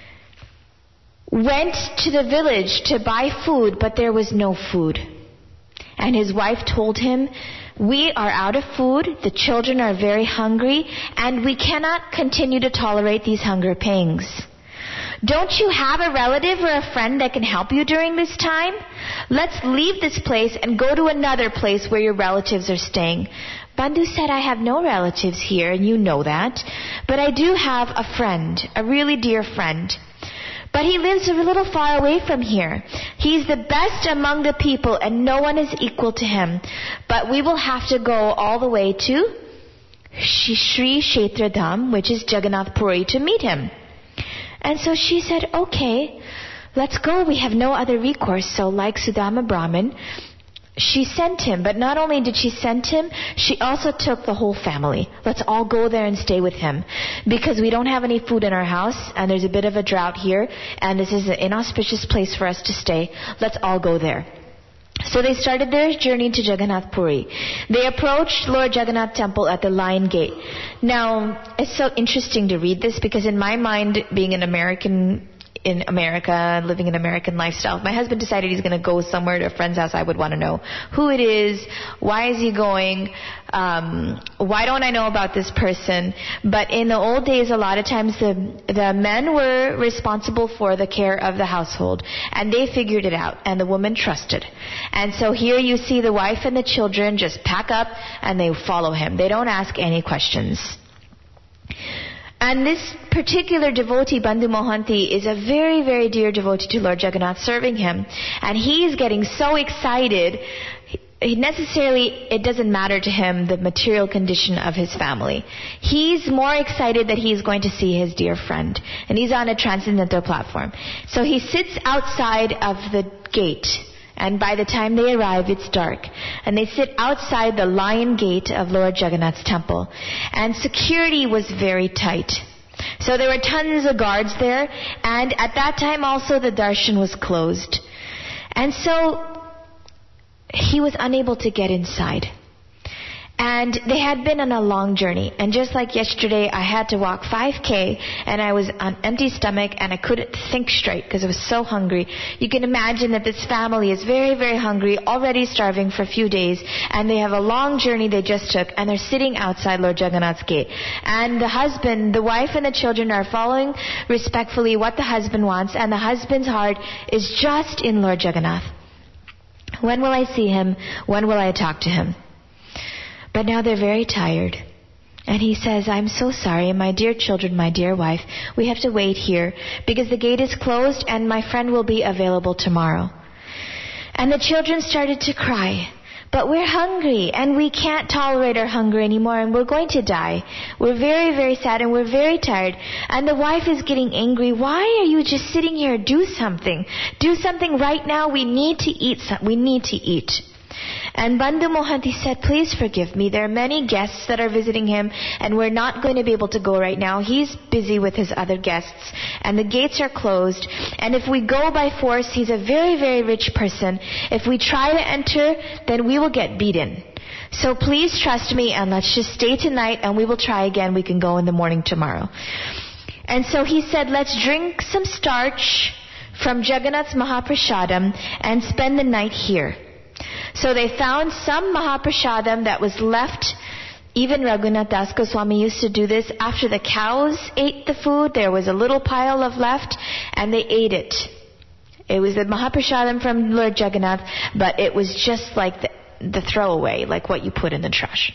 went to the village to buy food, but there was no food. And his wife told him, "We are out of food, the children are very hungry, and we cannot continue to tolerate these hunger pangs. Don't you have a relative or a friend that can help you during this time? Let's leave this place and go to another place where your relatives are staying." Bandhu said, "I have no relatives here, and you know that. But I do have a friend, a really dear friend. But he lives a little far away from here. He's the best among the people, and no one is equal to him. But we will have to go all the way to Sri Kshetra Dham, which is Jagannath Puri, to meet him." And so she said, "Okay, let's go. We have no other recourse." So like Sudama Brahmin, she sent him. But not only did she send him, she also took the whole family. Let's all go there and stay with him, because we don't have any food in our house, and there's a bit of a drought here, and this is an inauspicious place for us to stay. Let's all go there. So they started their journey to Jagannath Puri. They approached Lord Jagannath Temple at the Lion Gate. Now, it's so interesting to read this, because in my mind, being an American in America, living an American lifestyle, if my husband decided he's going to go somewhere to a friend's house, I would want to know who it is, why is he going, um, why don't I know about this person? But in the old days, a lot of times the, the men were responsible for the care of the household, and they figured it out, and the woman trusted. And so here you see the wife and the children just pack up and they follow him. They don't ask any questions. And this particular devotee, Bandhu Mohanty, is a very, very dear devotee to Lord Jagannath, serving him. And he's getting so excited, he necessarily, it doesn't matter to him the material condition of his family. He's more excited that he's going to see his dear friend. And he's on a transcendental platform. So he sits outside of the gate. And by the time they arrive, it's dark. And they sit outside the Lion Gate of Lord Jagannath's temple. And security was very tight. So there were tons of guards there. And at that time also the darshan was closed. And so he was unable to get inside. And they had been on a long journey. And just like yesterday, I had to walk five K, and I was on empty stomach, and I couldn't think straight because I was so hungry. You can imagine that this family is very, very hungry, already starving for a few days, and they have a long journey they just took, and they're sitting outside Lord Jagannath's gate. And the husband, the wife, and the children are following respectfully what the husband wants, and the husband's heart is just in Lord Jagannath. When will I see him? When will I talk to him? But now they're very tired. And he says, "I'm so sorry, my dear children, my dear wife, we have to wait here because the gate is closed and my friend will be available tomorrow." And the children started to cry. "But we're hungry and we can't tolerate our hunger anymore and we're going to die. We're very, very sad and we're very tired." And the wife is getting angry. "Why are you just sitting here? Do something. Do something right now. We need to eat. Some- we need to eat." And Bandhu Mohanty said, "Please forgive me. There are many guests that are visiting him and we're not going to be able to go right now. He's busy with his other guests and the gates are closed. And if we go by force, he's a very, very rich person. If we try to enter, then we will get beaten. So please trust me and let's just stay tonight and we will try again. We can go in the morning tomorrow." And so he said, "Let's drink some starch from Jagannath's Mahaprasadam and spend the night here." So they found some Mahaprasadam that was left. Even Raghunath Das Goswami used to do this. After the cows ate the food, there was a little pile of left, and they ate it. It was the Mahaprasadam from Lord Jagannath, but it was just like the, the throwaway, like what you put in the trash.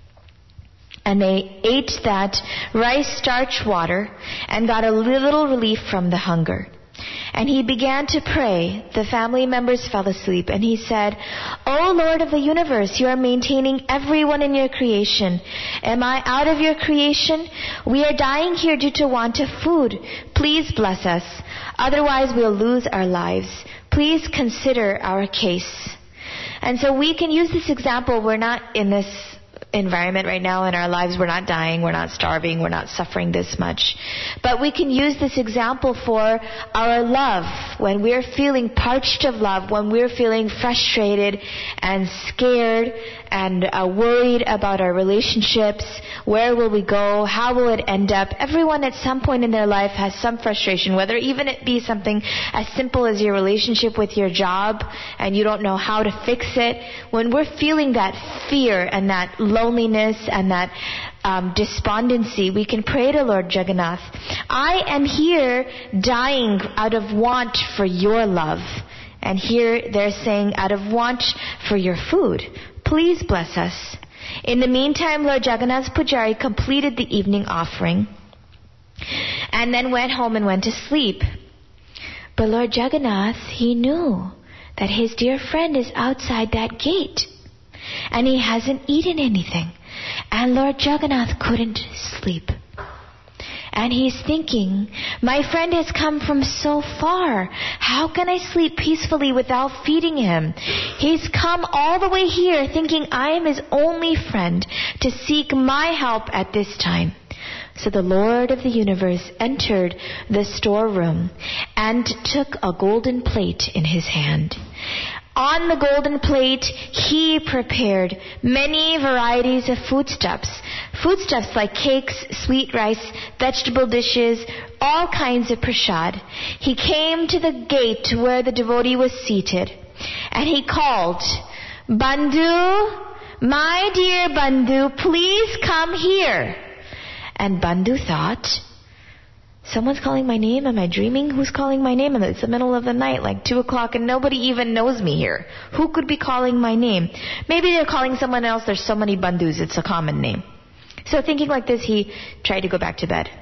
And they ate that rice starch water and got a little relief from the hunger. And he began to pray. The family members fell asleep, and he said, "O Lord of the universe, you are maintaining everyone in your creation. Am I out of your creation? We are dying here due to want of food. Please bless us. Otherwise we'll lose our lives. Please consider our case." And so we can use this example. We're not in this environment right now in our lives. We're not dying. We're not starving. We're not suffering this much. But we can use this example for our love. When we're feeling parched of love, when we're feeling frustrated and scared and uh, worried about our relationships, where will we go? How will it end up? Everyone at some point in their life has some frustration, whether even it be something as simple as your relationship with your job and you don't know how to fix it. When we're feeling that fear and that loneliness and that um, despondency, we can pray to Lord Jagannath, "I am here dying out of want for your love." And here they're saying, out of want for your food. Please bless us. In the meantime, Lord Jagannath's Pujari completed the evening offering and then went home and went to sleep. But Lord Jagannath, he knew that his dear friend is outside that gate and he hasn't eaten anything. And Lord Jagannath couldn't sleep. And he's thinking, my friend has come from so far. How can I sleep peacefully without feeding him? He's come all the way here thinking I am his only friend to seek my help at this time. So the Lord of the universe entered the storeroom and took a golden plate in his hand. On the golden plate, he prepared many varieties of foodstuffs. Foodstuffs like cakes, sweet rice, vegetable dishes, all kinds of prasad. He came to the gate where the devotee was seated, and he called, "Bandhu, my dear Bandhu, please come here." And Bandhu thought, someone's calling my name? Am I dreaming? Who's calling my name? And it's the middle of the night, like two o'clock, and nobody even knows me here. Who could be calling my name? Maybe they're calling someone else. There's so many Bandhus. It's a common name. So thinking like this, he tried to go back to bed.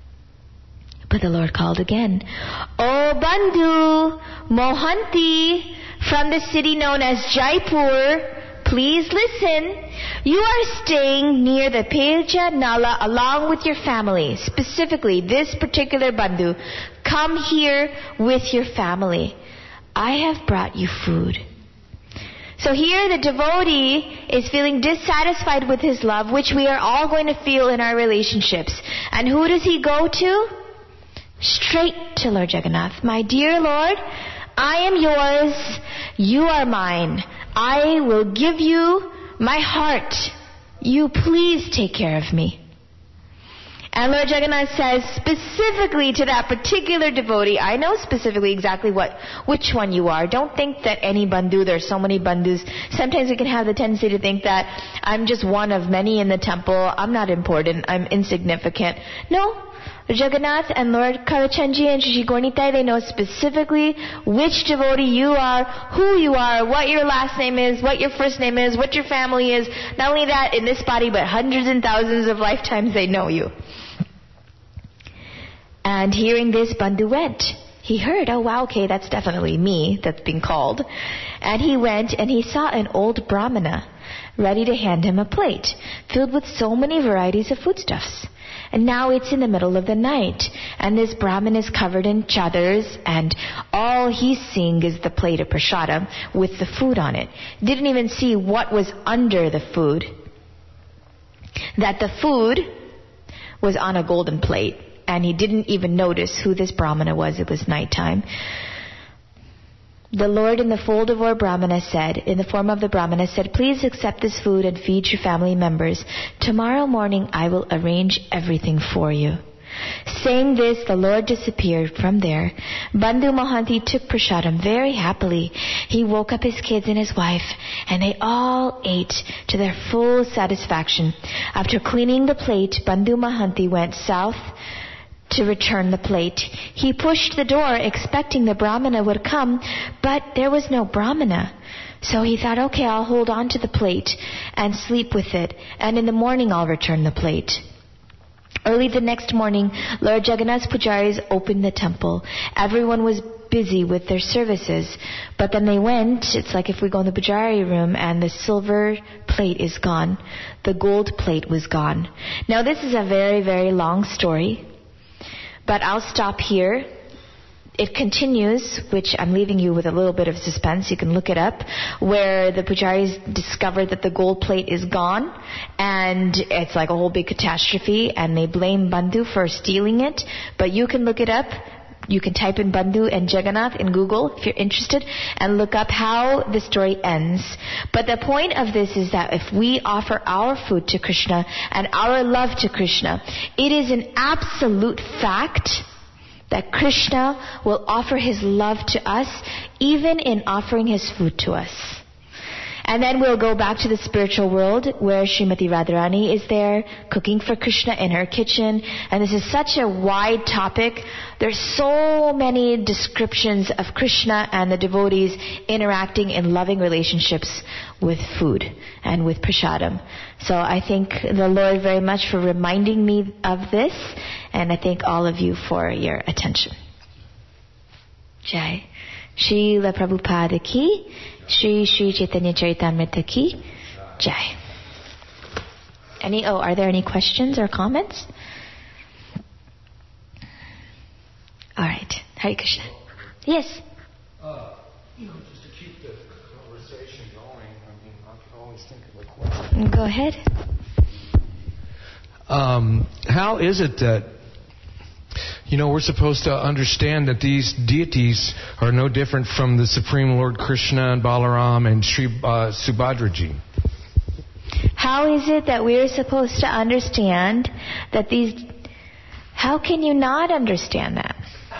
But the Lord called again. "O Bandhu, Mohanty, from the city known as Jaipur, please listen. You are staying near the Pelja Nala along with your family. Specifically, this particular Bandhu. Come here with your family. I have brought you food." So here the devotee is feeling dissatisfied with his love, which we are all going to feel in our relationships. And who does he go to? Straight to Lord Jagannath. "My dear Lord, I am yours. You are mine. I will give you my heart. You please take care of me." And Lord Jagannath says specifically to that particular devotee, I know specifically exactly what, which one you are. Don't think that any Bandhu, there's so many Bandhus. Sometimes we can have the tendency to think that I'm just one of many in the temple. I'm not important. I'm insignificant. No. Jagannath and Lord Karachanji and Shri Gornitai, they know specifically which devotee you are, who you are, what your last name is, what your first name is, what your family is. Not only that, in this body, but hundreds and thousands of lifetimes they know you. And hearing this, Bandhu went. He heard, oh wow, okay, that's definitely me that's being called. And he went and he saw an old Brahmana ready to hand him a plate filled with so many varieties of foodstuffs. And now it's in the middle of the night, and this Brahmin is covered in chadars, and all he's seeing is the plate of prasadam with the food on it. Didn't even see what was under the food. That the food was on a golden plate, and he didn't even notice who this Brahmana was. It was nighttime. The Lord in the fold of our Brahmana said, in the form of the Brahmana said, "Please accept this food and feed your family members. Tomorrow morning I will arrange everything for you." Saying this, the Lord disappeared from there. Bandhu Mohanty took prasadam very happily. He woke up his kids and his wife, and they all ate to their full satisfaction. After cleaning the plate, Bandhu Mohanty went south to return the plate. He pushed the door expecting the Brahmana would come, but there was no Brahmana. So he thought, okay, I'll hold on to the plate and sleep with it, and in the morning I'll return the plate. Early the next morning, Lord Jagannath's pujaris opened the temple. Everyone was busy with their services. But then they went, it's like if we go in the pujari room and the silver plate is gone. The gold plate was gone. Now this is a very, very long story. But I'll stop here. It continues, which I'm leaving you with a little bit of suspense. You can look it up, where the pujaris discovered that the gold plate is gone, and it's like a whole big catastrophe, and they blame Bandhu for stealing it. But you can look it up. You can type in Bandhu and Jagannath in Google if you're interested, and look up how the story ends. But the point of this is that if we offer our food to Krishna and our love to Krishna, it is an absolute fact that Krishna will offer his love to us, even in offering his food to us. And then we'll go back to the spiritual world, where Srimati Radharani is there, cooking for Krishna in her kitchen. And this is such a wide topic. There's so many descriptions of Krishna and the devotees interacting in loving relationships with food and with prasadam. So I thank the Lord very much for reminding me of this, and I thank all of you for your attention. Jai. Srila Prabhupada ki, Shri Shri Chaitanya Charitamrita ki, Jai. Any, oh, are there any questions or comments? All right. Hare Krishna. Yes? Uh, you know, just to keep the conversation going, I mean, I can always think of a question. Go ahead. Um, how is it that, you know, we're supposed to understand that these deities are no different from the Supreme Lord Krishna and Balaram and Sri uh, Subhadraji? How is it that we're supposed to understand that these... How can you not understand that?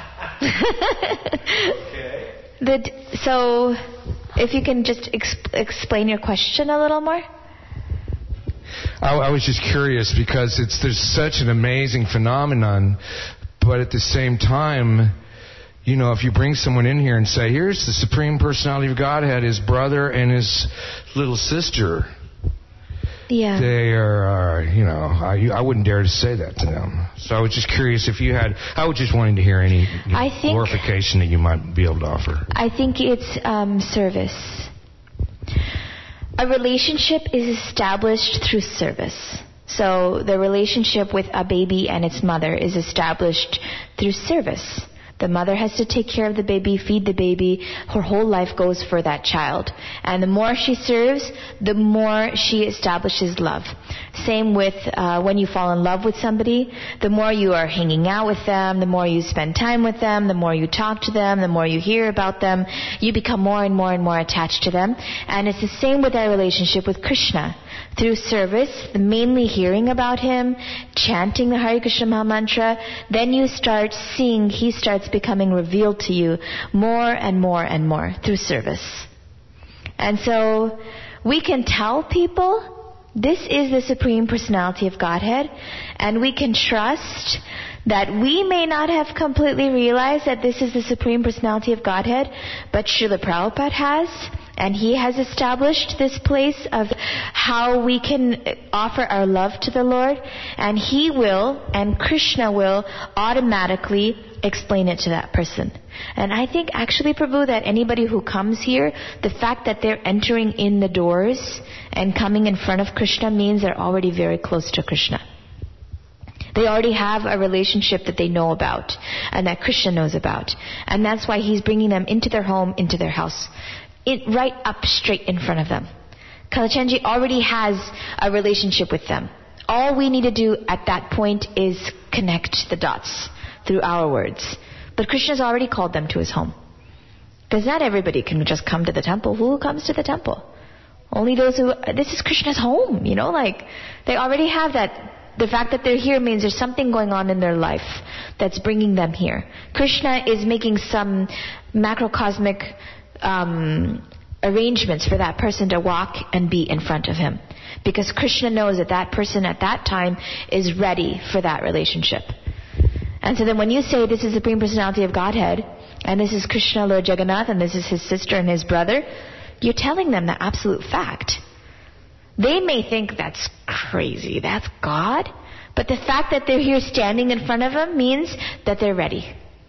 Okay. The, so, if you can just exp- explain your question a little more. I, I was just curious because it's there's such an amazing phenomenon, but at the same time, you know, if you bring someone in here and say, here's the Supreme Personality of Godhead, his brother and his little sister, yeah, they are, are you know, I, I wouldn't dare to say that to them. So I was just curious if you had, I was just wanting to hear any you know, I think, glorification that you might be able to offer. I think it's um, service. A relationship is established through service. So the relationship with a baby and its mother is established through service. The mother has to take care of the baby, feed the baby. Her whole life goes for that child. And the more she serves, the more she establishes love. Same with uh, when you fall in love with somebody. The more you are hanging out with them, the more you spend time with them, the more you talk to them, the more you hear about them, you become more and more and more attached to them. And it's the same with our relationship with Krishna. Through service, mainly hearing about him, chanting the Hare Krishna Maha Mantra, then you start seeing, he starts becoming revealed to you more and more and more through service. And so we can tell people this is the Supreme Personality of Godhead, and we can trust that we may not have completely realized that this is the Supreme Personality of Godhead, but Srila Prabhupada has. And he has established this place of how we can offer our love to the Lord. And he will, and Krishna will, automatically explain it to that person. And I think actually, Prabhu, that anybody who comes here, the fact that they're entering in the doors and coming in front of Krishna means they're already very close to Krishna. They already have a relationship that they know about and that Krishna knows about. And that's why he's bringing them into their home, into their house. It, right up straight in front of them. Kalachandji already has a relationship with them. All we need to do at that point is connect the dots through our words. But Krishna's already called them to his home. Because not everybody can just come to the temple. Who comes to the temple? Only those who... This is Krishna's home, you know, like they already have that. The fact that they're here means there's something going on in their life that's bringing them here. Krishna is making some macrocosmic Um, arrangements for that person to walk and be in front of him. Because Krishna knows that that person at that time is ready for that relationship. And so then when you say this is the Supreme Personality of Godhead, and this is Krishna, Lord Jagannath, and this is his sister and his brother, you're telling them the absolute fact. They may think that's crazy, that's God, But the fact that they're here standing in front of him means that they're ready.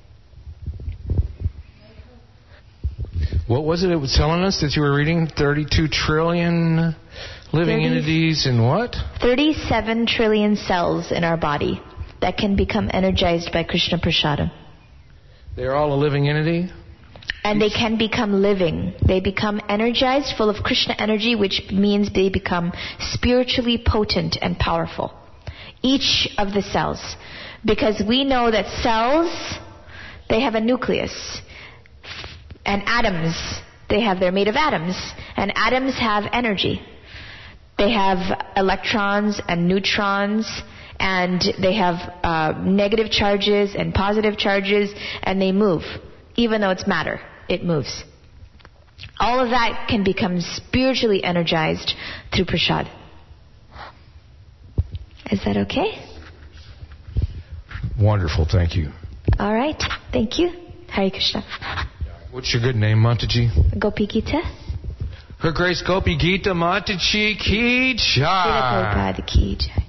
What was it it was telling us that you were reading? thirty-two trillion living thirty entities in what? thirty-seven trillion cells in our body that can become energized by Krishna Prasadam. They're all a living entity? And they can become living. They become energized, full of Krishna energy, which means they become spiritually potent and powerful. Each of the cells. Because we know that cells, they have a nucleus. And atoms, they have, they're made of atoms. And atoms have energy. They have electrons and neutrons, and they have uh, negative charges and positive charges, and they move. Even though it's matter, it moves. All of that can become spiritually energized through prasad. Is that okay? Wonderful, thank you. All right, thank you. Hare Krishna. What's your good name, Mataji? Gopi Gita. Her Grace Gopi Gita Mataji Ki Jai. Srila Prabhupada Ki Jai.